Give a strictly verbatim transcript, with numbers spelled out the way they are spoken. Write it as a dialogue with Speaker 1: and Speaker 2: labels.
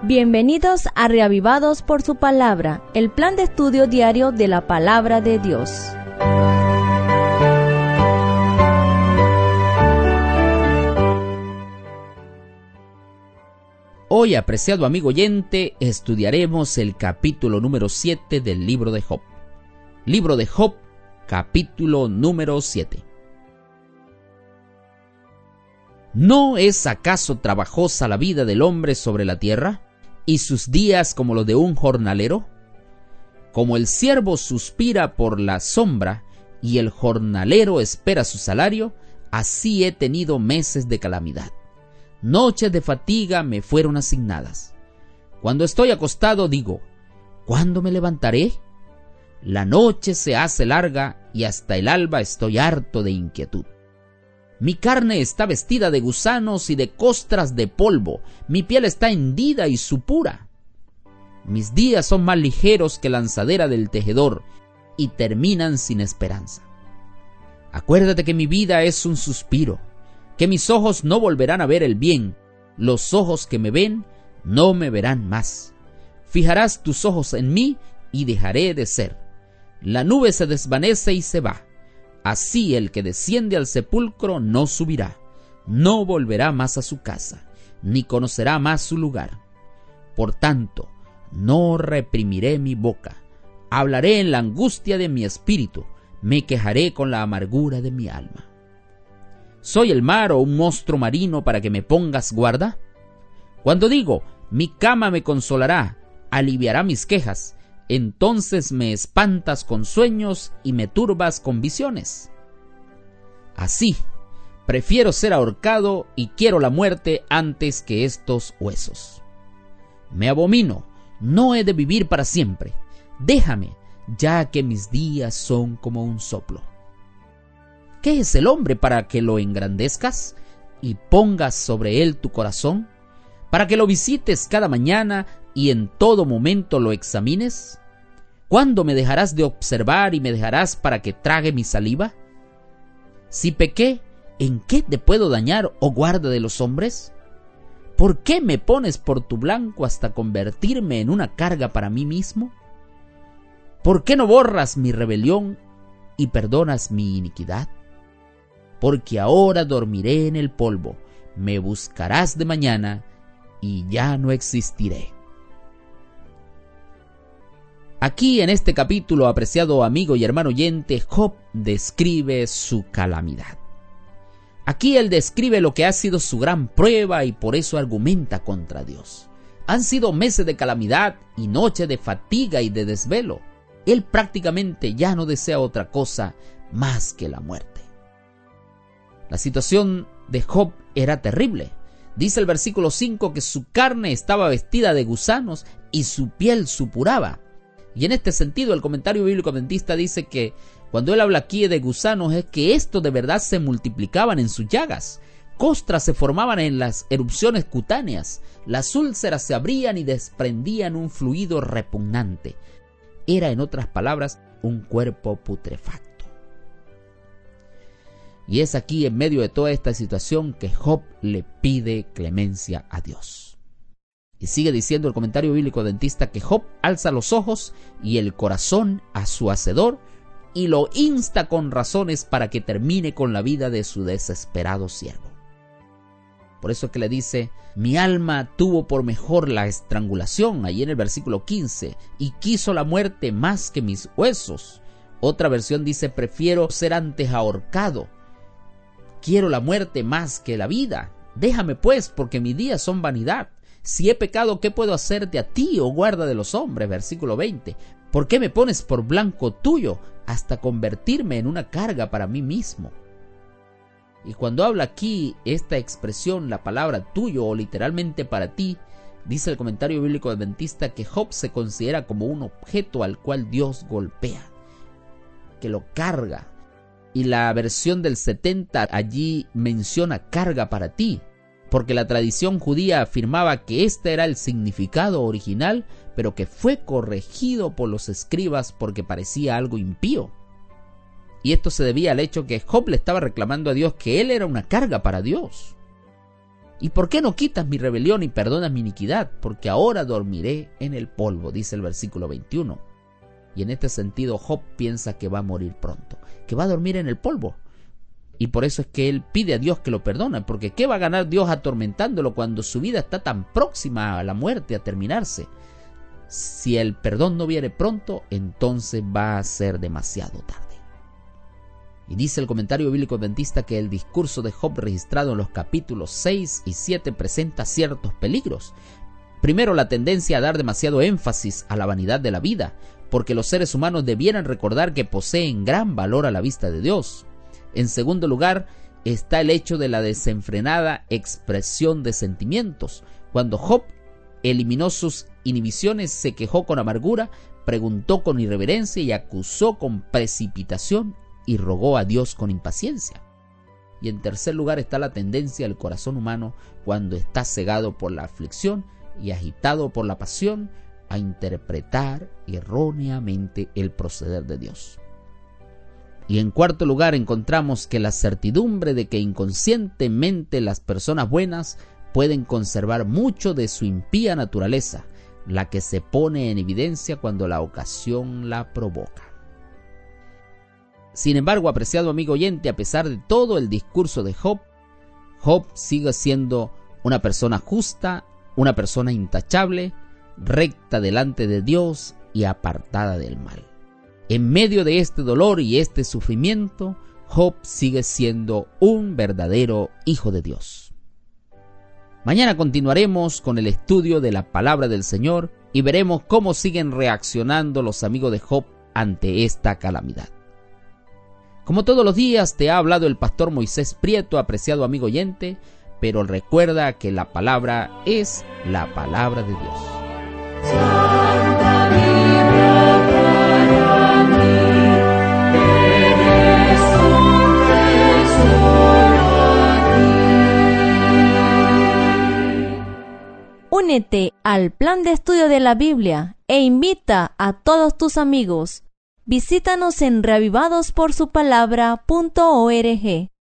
Speaker 1: Bienvenidos a Reavivados por su Palabra, el plan de estudio diario de la Palabra de Dios.
Speaker 2: Hoy, apreciado amigo oyente, estudiaremos el capítulo número siete del libro de Job. Libro de Job, capítulo número siete. ¿No es acaso trabajosa la vida del hombre sobre la tierra, y sus días como los de un jornalero? Como el siervo suspira por la sombra, y el jornalero espera su salario, así he tenido meses de calamidad. Noches de fatiga me fueron asignadas. Cuando estoy acostado digo, ¿cuándo me levantaré? La noche se hace larga, y hasta el alba estoy harto de inquietud. Mi carne está vestida de gusanos y de costras de polvo, mi piel está hendida y supura. Mis días son más ligeros que lanzadera del tejedor, y terminan sin esperanza. Acuérdate que mi vida es un suspiro, que mis ojos no volverán a ver el bien, los ojos que me ven no me verán más. Fijarás tus ojos en mí y dejaré de ser. La nube se desvanece y se va. Así el que desciende al sepulcro no subirá, no volverá más a su casa, ni conocerá más su lugar. Por tanto, no reprimiré mi boca, hablaré en la angustia de mi espíritu, me quejaré con la amargura de mi alma. ¿Soy el mar o un monstruo marino para que me pongas guarda? Cuando digo, mi cama me consolará, aliviará mis quejas, entonces me espantas con sueños y me turbas con visiones. Así, prefiero ser ahorcado y quiero la muerte antes que estos huesos. Me abomino, no he de vivir para siempre. Déjame, ya que mis días son como un soplo. ¿Qué es el hombre para que lo engrandezcas y pongas sobre él tu corazón? ¿Para que lo visites cada mañana y en todo momento lo examines? ¿Cuándo me dejarás de observar y me dejarás para que trague mi saliva? Si pequé, ¿en qué te puedo dañar, oh guarda de los hombres? ¿Por qué me pones por tu blanco hasta convertirme en una carga para mí mismo? ¿Por qué no borras mi rebelión y perdonas mi iniquidad? Porque ahora dormiré en el polvo, me buscarás de mañana y ya no existiré. Aquí en este capítulo, apreciado amigo y hermano oyente, Job describe su calamidad. Aquí él describe lo que ha sido su gran prueba y por eso argumenta contra Dios. Han sido meses de calamidad y noches de fatiga y de desvelo. Él prácticamente ya no desea otra cosa más que la muerte. La situación de Job era terrible. Dice el versículo cinco que su carne estaba vestida de gusanos y su piel supuraba. Y en este sentido, el comentario bíblico adventista dice que cuando él habla aquí de gusanos es que estos de verdad se multiplicaban en sus llagas. Costras se formaban en las erupciones cutáneas. Las úlceras se abrían y desprendían un fluido repugnante. Era, en otras palabras, un cuerpo putrefacto. Y es aquí, en medio de toda esta situación, que Job le pide clemencia a Dios. Y sigue diciendo el comentario bíblico adventista que Job alza los ojos y el corazón a su hacedor y lo insta con razones para que termine con la vida de su desesperado siervo. Por eso es que le dice, mi alma tuvo por mejor la estrangulación, ahí en el versículo quince, y quiso la muerte más que mis huesos. Otra versión dice, prefiero ser antes ahorcado. Quiero la muerte más que la vida. Déjame pues, porque mis días son vanidad. Si he pecado, ¿qué puedo hacerte a ti, oh guarda de los hombres? Versículo veinte. ¿Por qué me pones por blanco tuyo hasta convertirme en una carga para mí mismo? Y cuando habla aquí esta expresión, la palabra tuyo o literalmente para ti, dice el comentario bíblico adventista que Job se considera como un objeto al cual Dios golpea, que lo carga. Y la versión del setenta allí menciona carga para ti, porque la tradición judía afirmaba que este era el significado original, pero que fue corregido por los escribas porque parecía algo impío. Y esto se debía al hecho que Job le estaba reclamando a Dios que él era una carga para Dios. ¿Y por qué no quitas mi rebelión y perdonas mi iniquidad? Porque ahora dormiré en el polvo, dice el versículo veintiuno. Y en este sentido Job piensa que va a morir pronto, que va a dormir en el polvo. Y por eso es que él pide a Dios que lo perdone, porque ¿qué va a ganar Dios atormentándolo cuando su vida está tan próxima a la muerte, a terminarse? Si el perdón no viene pronto, entonces va a ser demasiado tarde. Y dice el comentario bíblico adventista que el discurso de Job registrado en los capítulos seis y siete presenta ciertos peligros. Primero, la tendencia a dar demasiado énfasis a la vanidad de la vida, porque los seres humanos debieran recordar que poseen gran valor a la vista de Dios. En segundo lugar, está el hecho de la desenfrenada expresión de sentimientos. Cuando Job eliminó sus inhibiciones, se quejó con amargura, preguntó con irreverencia y acusó con precipitación y rogó a Dios con impaciencia. Y en tercer lugar está la tendencia del corazón humano cuando está cegado por la aflicción y agitado por la pasión a interpretar erróneamente el proceder de Dios. Y en cuarto lugar encontramos que la certidumbre de que inconscientemente las personas buenas pueden conservar mucho de su impía naturaleza, la que se pone en evidencia cuando la ocasión la provoca. Sin embargo, apreciado amigo oyente, a pesar de todo el discurso de Job, Job sigue siendo una persona justa, una persona intachable, recta delante de Dios y apartada del mal. En medio de este dolor y este sufrimiento, Job sigue siendo un verdadero hijo de Dios. Mañana continuaremos con el estudio de la palabra del Señor y veremos cómo siguen reaccionando los amigos de Job ante esta calamidad. Como todos los días te ha hablado el pastor Moisés Prieto, apreciado amigo oyente, pero recuerda que la palabra es la palabra de Dios. Santa Biblia para mí, eres un tesoro aquí.
Speaker 1: Únete al plan de estudio de la Biblia e invita a todos tus amigos. Visítanos en reavivados por su palabra punto org.